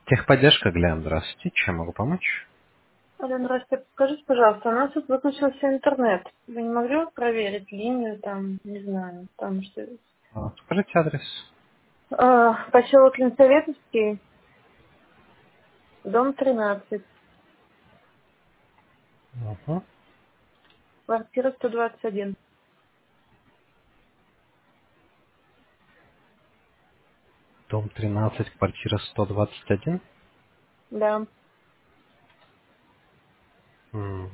Техподдержка, Глен, здравствуйте. Чем могу помочь? Алена, здравствуйте. Скажите, пожалуйста, у нас тут выключился интернет. Вы не могли бы проверить линию там, не знаю, там что... Скажите адрес. Поселок Ленсоветовский, дом 13, Угу. квартира 121. Дом 13, квартира 121. Да. М,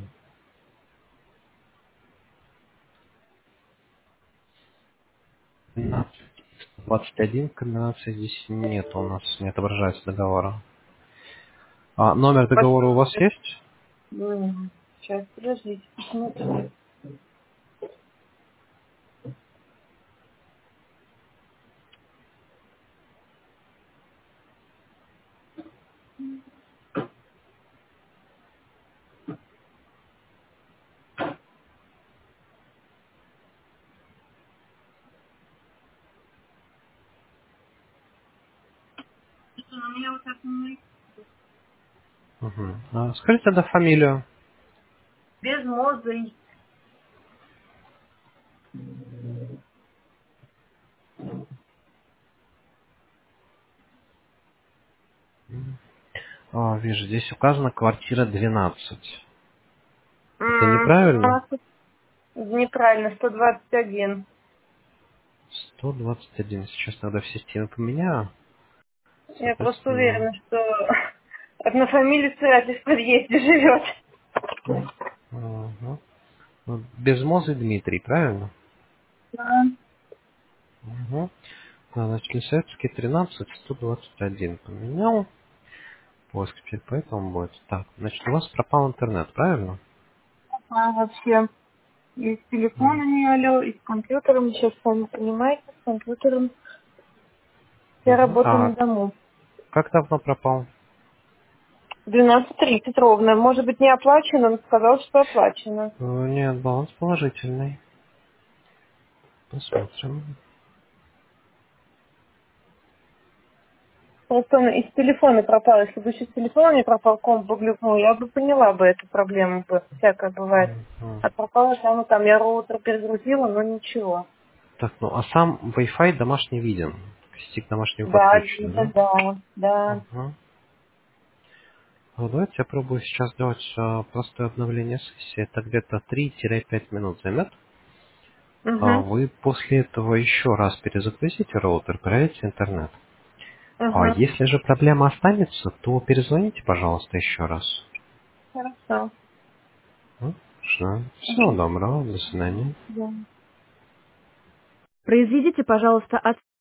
13, 21, 13 здесь нет, у нас не отображается договора. А номер договора у вас Поселок... есть? Сейчас, подождите. Почему-то... Что, у меня вот так не... Угу. Скажите тогда фамилию. Без мозга. Вижу, здесь указана квартира 12. Это неправильно? Неправильно, 121. 121. Сейчас надо в системе поменяю. Я просто Соответственно, уверена, что однофамилец вряд ли в подъезде живет. угу. Безмозый Дмитрий, правильно? Да. Угу. Значит, Лисецкий 13, 121 поменял. Поиск теперь поэтому будет. Так, значит, у вас пропал интернет, правильно? Вообще. И с телефона не алло, и с компьютером. Сейчас, сами понимаете, с компьютером я Угу. работаю на А дому. как давно пропал? 12:30 ровно. Может быть, не оплачено, он сказал, что оплачено. Нет, баланс положительный. Посмотрим. Просто он из телефона пропал. Если бы еще с телефона не пропал, комп бы глюкнул, я бы поняла бы эту проблему. Бы. Всякое бывает. Мгм. А пропало там, там я роутер перегрузила, но ничего. Так, ну а сам Wi-Fi домашний виден. К сети к домашнему Да, подключен, видно, да? да, да. Ага. Ну, давайте я пробую сейчас сделать простое обновление сессии. Это где-то 3-5 минут займет. Угу, Вы после этого еще раз перезагрузите роутер, проверите интернет. А угу. если же проблема останется, то перезвоните, пожалуйста, еще раз. Хорошо. Ну, хорошо. Всего доброго. До свидания. Да. Произведите, пожалуйста,